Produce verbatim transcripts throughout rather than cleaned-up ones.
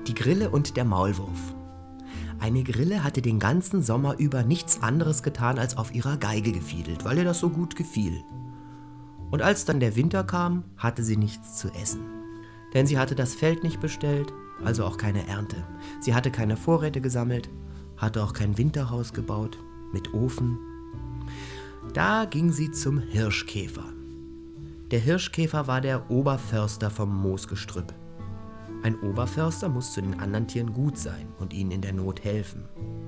Die Grille und der Maulwurf. Eine Grille hatte den ganzen Sommer über nichts anderes getan, als auf ihrer Geige gefiedelt, weil ihr das so gut gefiel. Und als dann der Winter kam, hatte sie nichts zu essen. Denn sie hatte das Feld nicht bestellt, also auch keine Ernte. Sie hatte keine Vorräte gesammelt, hatte auch kein Winterhaus gebaut, mit Ofen. Da ging sie zum Hirschkäfer. Der Hirschkäfer war der Oberförster vom Moosgestrüpp. Ein Oberförster muss zu den anderen Tieren gut sein und ihnen in der Not helfen.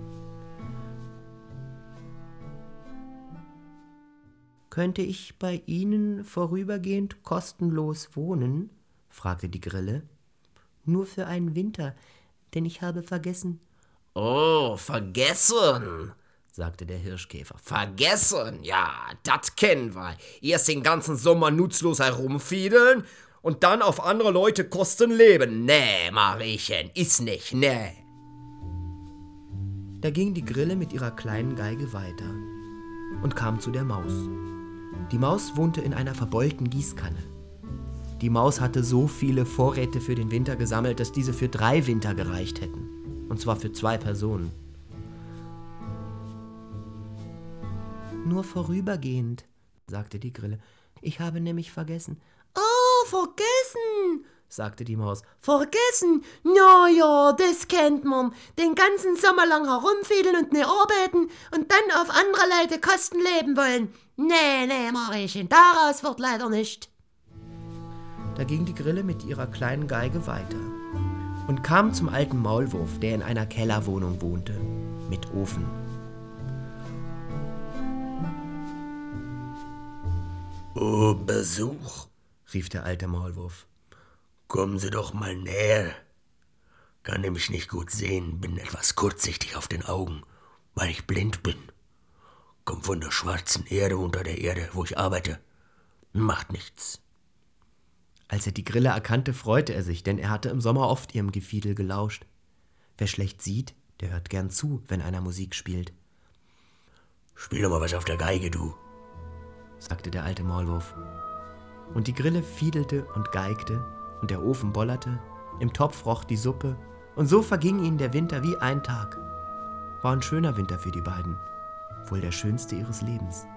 »Könnte ich bei Ihnen vorübergehend kostenlos wohnen?« fragte die Grille. »Nur für einen Winter, denn ich habe vergessen.« »Oh, vergessen«, sagte der Hirschkäfer. »Vergessen, ja, das kennen wir. Erst den ganzen Sommer nutzlos herumfiedeln und dann auf andere Leute Kosten leben. Nee, Mariechen, ist nicht, nee.« Da ging die Grille mit ihrer kleinen Geige weiter und kam zu der Maus. Die Maus wohnte in einer verbeulten Gießkanne. Die Maus hatte so viele Vorräte für den Winter gesammelt, dass diese für drei Winter gereicht hätten. Und zwar für zwei Personen. »Nur vorübergehend«, sagte die Grille. »Ich habe nämlich vergessen.« »Oh, vergessen«, sagte die Maus. »Vergessen? Ja, ja, das kennt man. Den ganzen Sommer lang herumfiedeln und nicht arbeiten und dann auf andere Leute Kosten leben wollen. Nee, nee, Mariechen, daraus wird leider nicht.« Da ging die Grille mit ihrer kleinen Geige weiter und kam zum alten Maulwurf, der in einer Kellerwohnung wohnte, mit Ofen. »Oh, Besuch«, rief der alte Maulwurf. »Kommen Sie doch mal näher. Kann nämlich nicht gut sehen, bin etwas kurzsichtig auf den Augen, weil ich blind bin. Komm von der schwarzen Erde unter der Erde, wo ich arbeite. Macht nichts.« Als er die Grille erkannte, freute er sich, denn er hatte im Sommer oft ihrem Gefiedel gelauscht. Wer schlecht sieht, der hört gern zu, wenn einer Musik spielt. »Spiel doch mal was auf der Geige, du«, sagte der alte Maulwurf. Und die Grille fiedelte und geigte, und der Ofen bollerte, im Topf roch die Suppe, und so verging ihnen der Winter wie ein Tag. War ein schöner Winter für die beiden, wohl der schönste ihres Lebens.